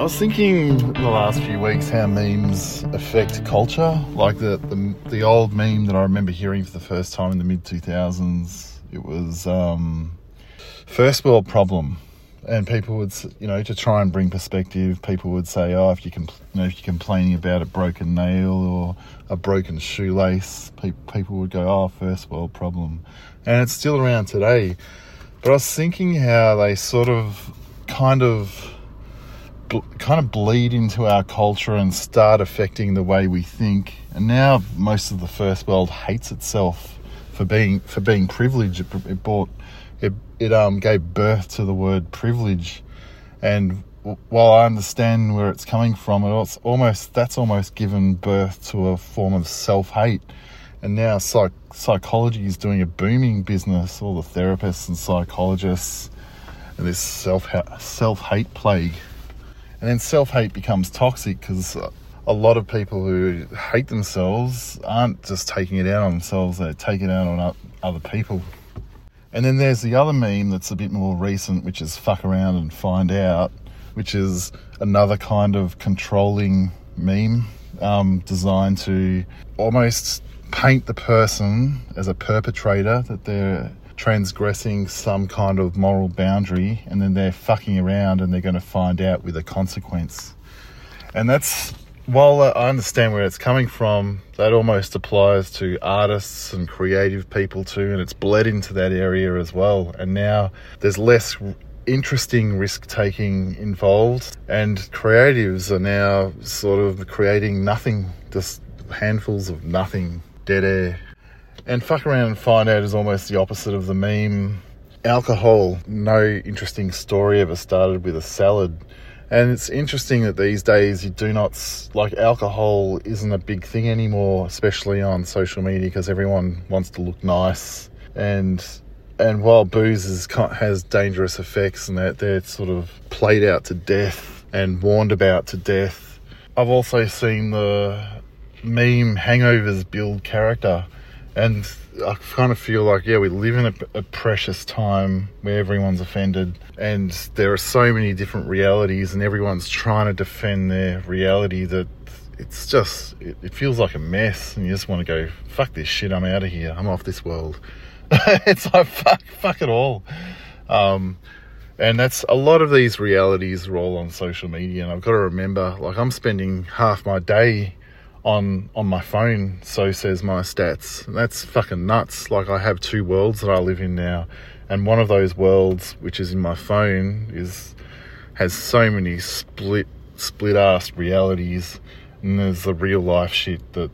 was thinking in the last few weeks how memes affect culture. Like the old meme that I remember hearing for the first time in the mid-2000s, it was first world problem. And people would, to try and bring perspective, people would say, if you're complaining about a broken nail or a broken shoelace, people would go, first world problem. And it's still around today. But I was thinking how they sort of kind of bleed into our culture and start affecting the way we think. And now most of the first world hates itself for being privileged. It gave birth to the word privilege, and while I understand where it's coming from, that's almost given birth to a form of self-hate. And now psychology is doing a booming business. All the therapists and psychologists, and this self-hate plague. And then self-hate becomes toxic because a lot of people who hate themselves aren't just taking it out on themselves; they take it out on other people. And then there's the other meme that's a bit more recent, which is fuck around and find out, which is another kind of controlling meme designed to almost paint the person as a perpetrator, that they're transgressing some kind of moral boundary, and then they're fucking around and they're going to find out with a consequence. And that's, while I understand where it's coming from, that almost applies to artists and creative people too, and it's bled into that area as well. And now there's less interesting risk-taking involved, and creatives are now sort of creating nothing, just handfuls of nothing, dead air. And fuck around and find out is almost the opposite of the meme. Alcohol, no interesting story ever started with a salad. And it's interesting that these days alcohol isn't a big thing anymore, especially on social media, because everyone wants to look nice. And while booze has dangerous effects, and they're sort of played out to death and warned about to death, I've also seen the meme hangovers build character. And I kind of feel like, we live in a precious time where everyone's offended, and there are so many different realities, and everyone's trying to defend their reality, that it's just, it feels like a mess, and you just want to go, fuck this shit, I'm out of here, I'm off this world. It's like, fuck it all. And that's, a lot of these realities are all on social media, and I've got to remember, I'm spending half my day on my phone, so says my stats. And that's fucking nuts. I have two worlds that I live in now, and one of those worlds, which is in my phone, has so many split-ass realities, and there's the real life shit that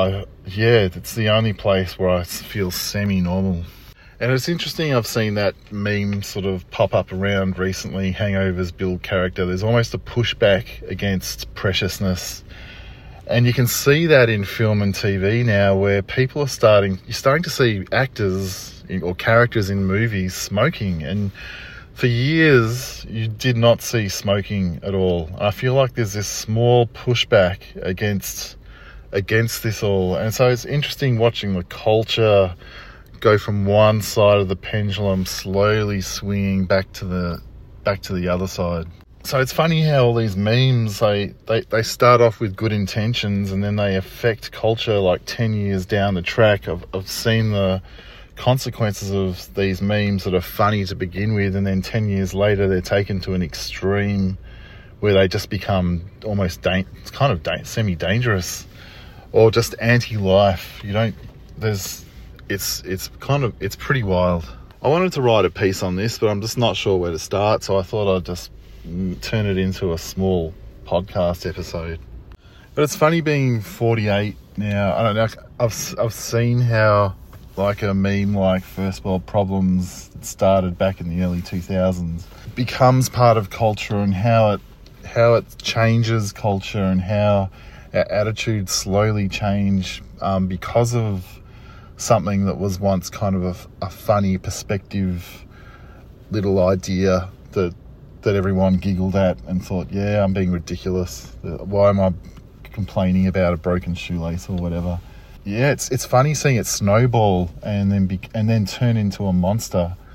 it's the only place where I feel semi-normal. And it's interesting, I've seen that meme sort of pop up around recently, hangovers build character. There's almost a pushback against preciousness. And you can see that in film and TV now, where people you're starting to see actors or characters in movies smoking. And for years, you did not see smoking at all. I feel like there's this small pushback against this all. And so it's interesting watching the culture go from one side of the pendulum slowly swinging back to the other side. So it's funny how all these memes, they start off with good intentions, and then they affect culture 10 years down the track. I've seen the consequences of these memes that are funny to begin with, and then 10 years later they're taken to an extreme where they just become almost semi-dangerous, or just anti-life. It's pretty wild. I wanted to write a piece on this, but I'm just not sure where to start, so I thought I'd just turn it into a small podcast episode. But it's funny being 48 now. I don't know, I've seen how a meme like first world problems that started back in the early 2000s becomes part of culture, and how it changes culture, and how our attitudes slowly change because of something that was once kind of a funny perspective little idea that everyone giggled at and thought, I'm being ridiculous. Why am I complaining about a broken shoelace or whatever? It's funny seeing it snowball and then turn into a monster.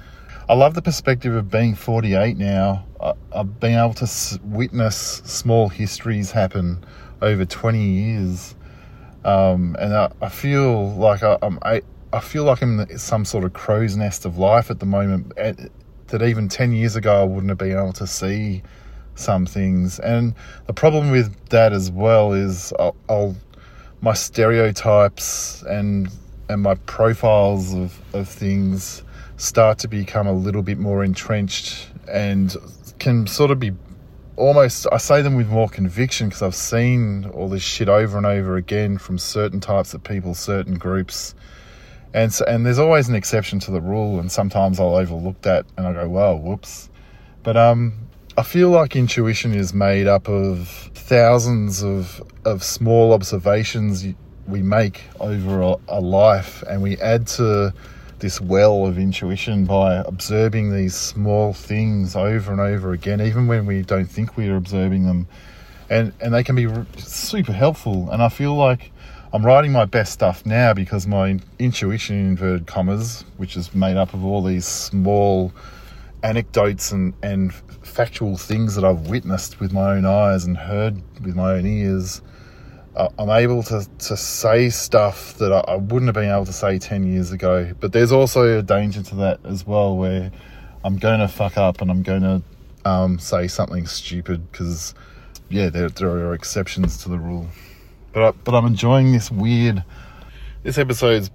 I love the perspective of being 48 now. I've been able to witness small histories happen over 20 years. And I feel like I feel like I'm in some sort of crow's nest of life at the moment, that even 10 years ago I wouldn't have been able to see some things. And the problem with that as well is my stereotypes and my profiles of things start to become a little bit more entrenched and can sort of be almost, I say them with more conviction because I've seen all this shit over and over again from certain types of people, certain groups. And there's always an exception to the rule, and sometimes I'll overlook that and I go, well, whoops. But I feel like intuition is made up of thousands of small observations we make over a life, and we add to this well of intuition by observing these small things over and over again, even when we don't think we're observing them. And they can be super helpful. And I feel like I'm writing my best stuff now because my intuition, in inverted commas, which is made up of all these small anecdotes and factual things that I've witnessed with my own eyes and heard with my own ears, I'm able to say stuff that I wouldn't have been able to say 10 years ago. But there's also a danger to that as well, where I'm going to fuck up and I'm going to say something stupid because, yeah, there are exceptions to the rule. But I'm enjoying this episode's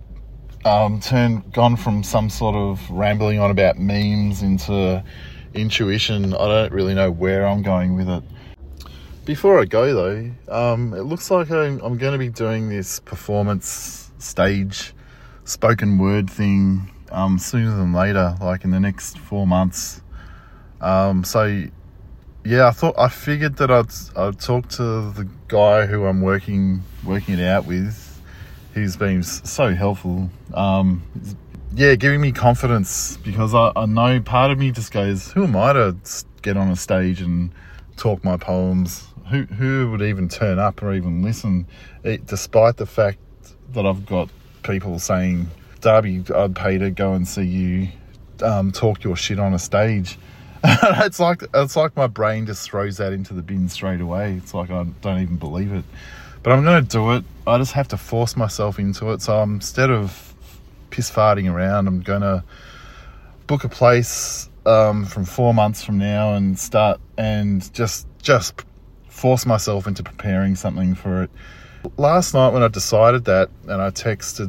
gone from some sort of rambling on about memes into intuition. I don't really know where I'm going with it. Before I go though, it looks like I'm going to be doing this performance stage spoken word thing sooner than later, like in the next 4 months. So yeah, I figured that I'd talk to the guy who I'm working it out with, who's been so helpful. Giving me confidence, because I know part of me just goes, who am I to get on a stage and talk my poems? Who would even turn up or even listen? Despite the fact that I've got people saying, Darby, I'd pay to go and see you talk your shit on a stage. It's like my brain just throws that into the bin straight away. It's like I don't even believe it. But I'm going to do it. I just have to force myself into it. So instead of piss farting around, I'm going to book a place from 4 months from now and start and just force myself into preparing something for it. Last night when I decided that, and I texted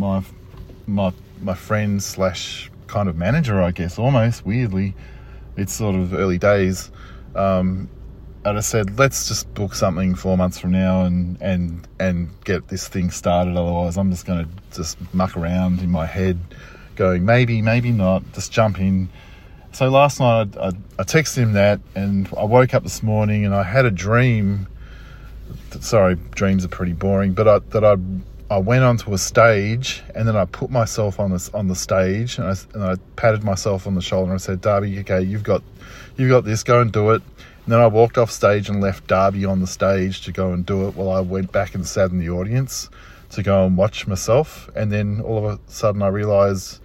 my friend / kind of manager, I guess, almost weirdly, it's sort of early days, I just said, let's just book something 4 months from now and get this thing started. Otherwise I'm just going to just muck around in my head going, maybe not, just jump in. So last night I texted him that, and I woke up this morning and I had a dream. Sorry, dreams are pretty boring, but I went onto a stage, and then I put myself on the stage, and I patted myself on the shoulder and I said, Darby, okay, you've got this, go and do it. And then I walked off stage and left Darby on the stage to go and do it, while I went back and sat in the audience to go and watch myself. And then all of a sudden I realised,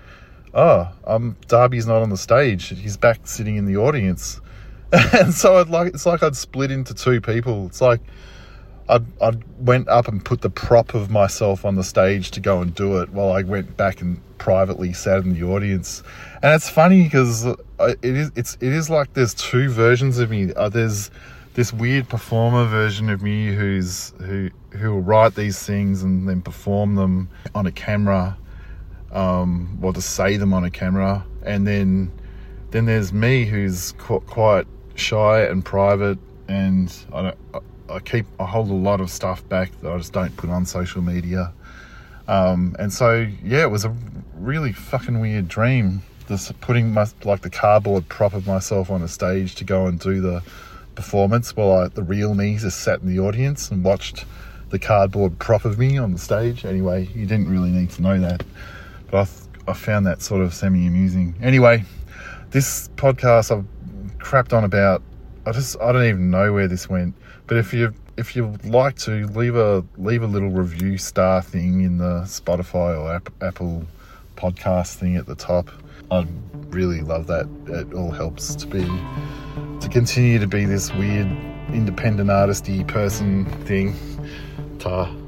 Darby's not on the stage. He's back sitting in the audience. And so it's like I'd split into two people. It's like I went up and put the prop of myself on the stage to go and do it, while I went back and privately sat in the audience. And it's funny because it is like there's two versions of me. There's this weird performer version of me who will write these things and then perform them on a camera. Or to say them on a camera, and then there's me who's quite shy and private, and I hold a lot of stuff back that I just don't put on social media. And so yeah, it was a really fucking weird dream, just putting the cardboard prop of myself on a stage to go and do the performance, while the real me just sat in the audience and watched the cardboard prop of me on the stage. Anyway, you didn't really need to know that. But I found that sort of semi-amusing. Anyway, this podcast I've crapped on about. I don't even know where this went. But if you'd like to, leave a little review star thing in the Spotify or Apple podcast thing at the top. I really love that. It all helps to continue to be this weird independent artisty person thing. Ta.